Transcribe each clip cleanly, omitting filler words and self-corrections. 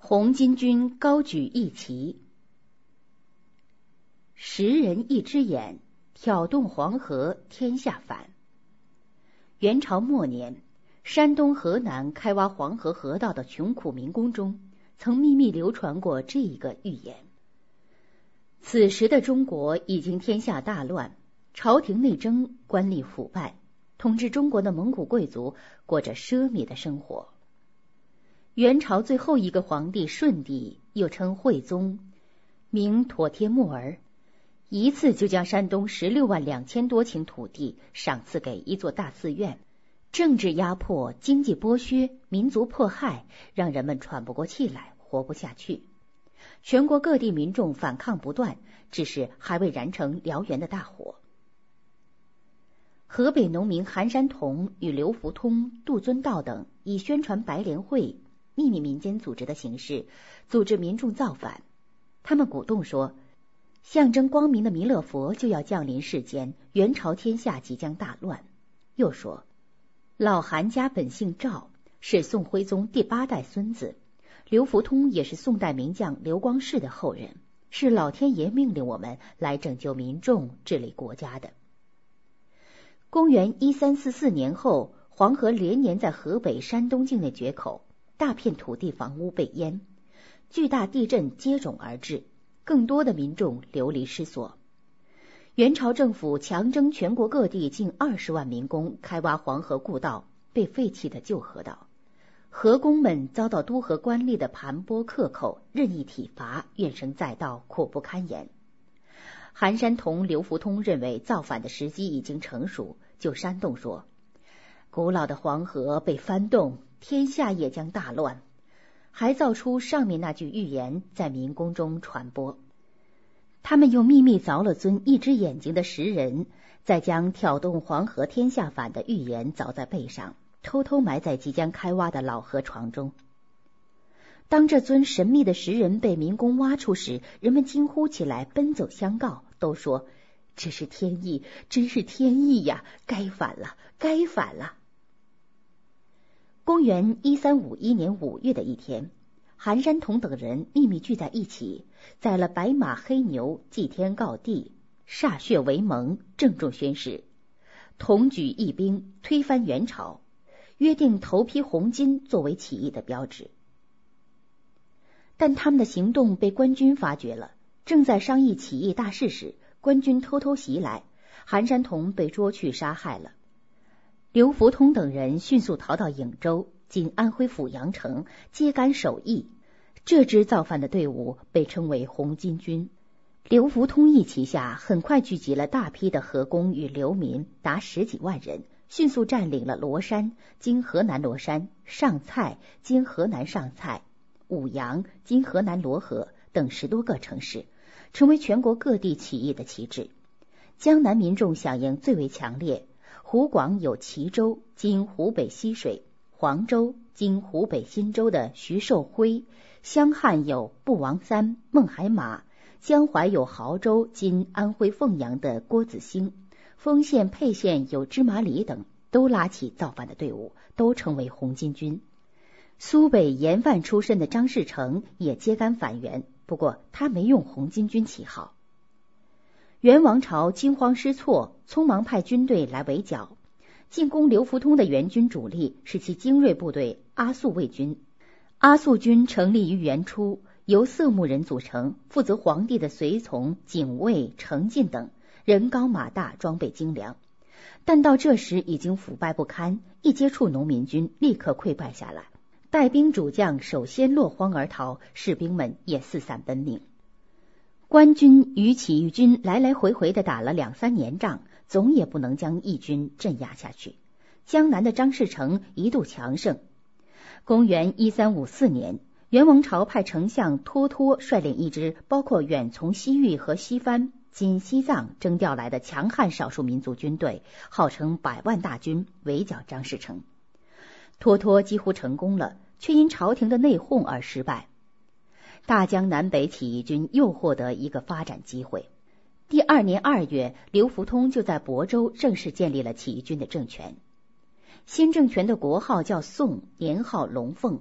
红巾军高举义旗，识人一只眼，挑动黄河天下反。元朝末年，山东、河南开挖黄河河道的穷苦民工中，曾秘密流传过这一个预言。此时的中国已经天下大乱，朝廷内争，官吏腐败，统治中国的蒙古贵族过着奢靡的生活。元朝最后一个皇帝顺帝，又称惠宗，名妥帖木儿，一次就将山东16万2千多顷土地赏赐给一座大寺院。政治压迫、经济剥削、民族迫害，让人们喘不过气来，活不下去。全国各地民众反抗不断，只是还未燃成燎原的大火。河北农民韩山童与刘福通、杜遵道等以宣传白莲会、秘密民间组织的形式，组织民众造反。他们鼓动说，象征光明的弥勒佛就要降临世间，元朝天下即将大乱。又说，老韩家本姓赵，是宋徽宗第8代孙子，刘福通也是宋代名将刘光世的后人，是老天爷命令我们来拯救民众、治理国家的。公元1344年后，黄河连年在河北、山东境内决口，大片土地房屋被淹，巨大地震接踵而至，更多的民众流离失所。元朝政府强征全国各地近20万民工开挖黄河故道被废弃的旧河道，河工们遭到督河官吏的盘剥克扣、任意体罚，怨声载道，苦不堪言。韩山童、刘福通认为造反的时机已经成熟，就煽动说，古老的黄河被翻动，天下也将大乱，还造出上面那句预言在民工中传播。他们又秘密凿了尊一只眼睛的石人，再将挑动黄河天下反的预言凿在背上，偷偷埋在即将开挖的老河床中。当这尊神秘的石人被民工挖出时，人们惊呼起来，奔走相告，都说这是天意，真是天意呀，该反了，该反了。公元1351年5月的一天，韩山童等人秘密聚在一起，宰了白马黑牛，祭天告地，歃血为盟，郑重宣誓，同举义兵，推翻元朝，约定头披红巾作为起义的标志。但他们的行动被官军发觉了，正在商议起义大事时，官军偷偷袭来，韩山童被捉去杀害了。刘福通等人迅速逃到颍州（今安徽阜阳城），揭竿守义。这支造反的队伍被称为红巾军。刘福通一旗下很快聚集了大批的河工与流民，达10几万人，迅速占领了罗山（今河南罗山）、上蔡（今河南上蔡）、舞阳（今河南漯河）等10多个城市，成为全国各地起义的旗帜。江南民众响应最为强烈，湖广有齐州（今湖北浠水）、黄州（今湖北新州）的徐寿辉，湘汉有布王三、孟海马，江淮有亳州（今安徽凤阳）的郭子兴，丰县、沛县有芝麻李等，都拉起造反的队伍，都成为红巾军。苏北盐贩出身的张士诚也揭竿反元，不过他没用红巾军旗号。元王朝惊慌失措，匆忙派军队来围剿。进攻刘福通的元军主力是其精锐部队阿速卫军。阿速军成立于元初，由色目人组成，负责皇帝的随从、警卫、城禁等，人高马大，装备精良。但到这时已经腐败不堪，一接触农民军立刻溃败下来。带兵主将首先落荒而逃，士兵们也四散奔命。官军与起义军来来回回地打了2、3年仗，总也不能将义军镇压下去。江南的张士诚一度强盛。公元1354年，元王朝派丞相脱脱率领一支包括远从西域和西番（今西藏）征调来的强悍少数民族军队，号称100万大军，围剿张士诚。脱脱几乎成功了，却因朝廷的内讧而失败。大江南北起义军又获得一个发展机会。第2年2月，刘福通就在亳州正式建立了起义军的政权。新政权的国号叫宋，年号龙凤，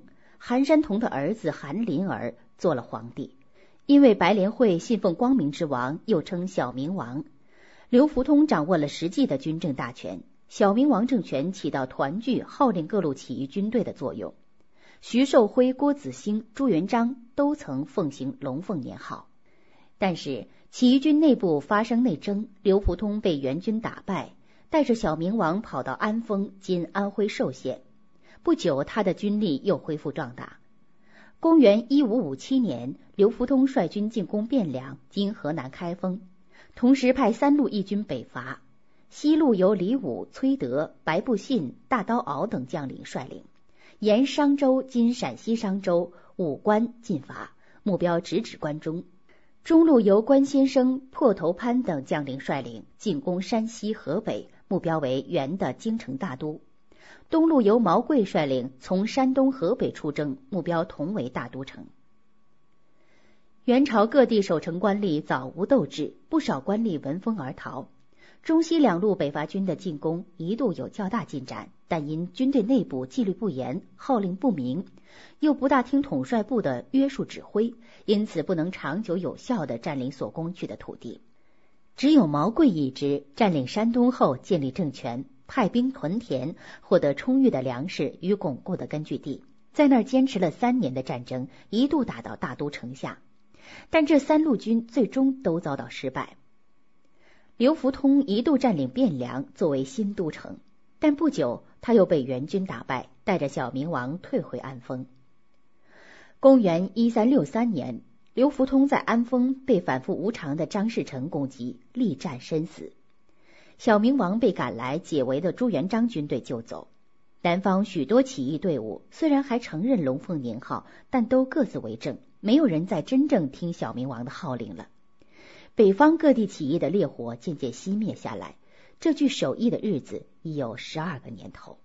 韩山童的儿子韩林儿做了皇帝。因为白莲会信奉光明之王，又称小明王，刘福通掌握了实际的军政大权，小明王政权起到团聚号令各路起义军队的作用。徐寿辉、郭子兴、朱元璋都曾奉行龙凤年号。但是起义军内部发生内争，刘福通被元军打败，带着小明王跑到安丰（今安徽寿县）。不久，他的军力又恢复壮大。公元1557年，刘福通率军进攻汴梁（今河南开封），同时派3路义军北伐。西路由李武、崔德、白布信、大刀敖等将领率领，沿商州（今陕西商州）武关进伐，目标直指关中。中路由关先生、破头潘等将领率领，进攻山西、河北，目标为元的京城大都。东路由毛贵率领，从山东、河北出征，目标同为大都城。元朝各地守城官吏早无斗志，不少官吏闻风而逃。中西2路北伐军的进攻一度有较大进展，但因军队内部纪律不严，号令不明，又不大听统帅部的约束指挥，因此不能长久有效地占领所攻取的土地。只有毛贵一支占领山东后建立政权，派兵屯田，获得充裕的粮食与巩固的根据地，在那儿坚持了3年的战争，一度打到大都城下，但这3路军最终都遭到失败。刘福通一度占领汴梁作为新都城，但不久他又被元军打败，带着小明王退回安丰。公元1363年，刘福通在安丰被反复无常的张士诚攻击，力战身死。小明王被赶来解围的朱元璋军队救走。南方许多起义队伍虽然还承认龙凤年号，但都各自为政，没有人再真正听小明王的号令了。北方各地起义的烈火渐渐熄灭下来，这具守义的日子已有12个年头。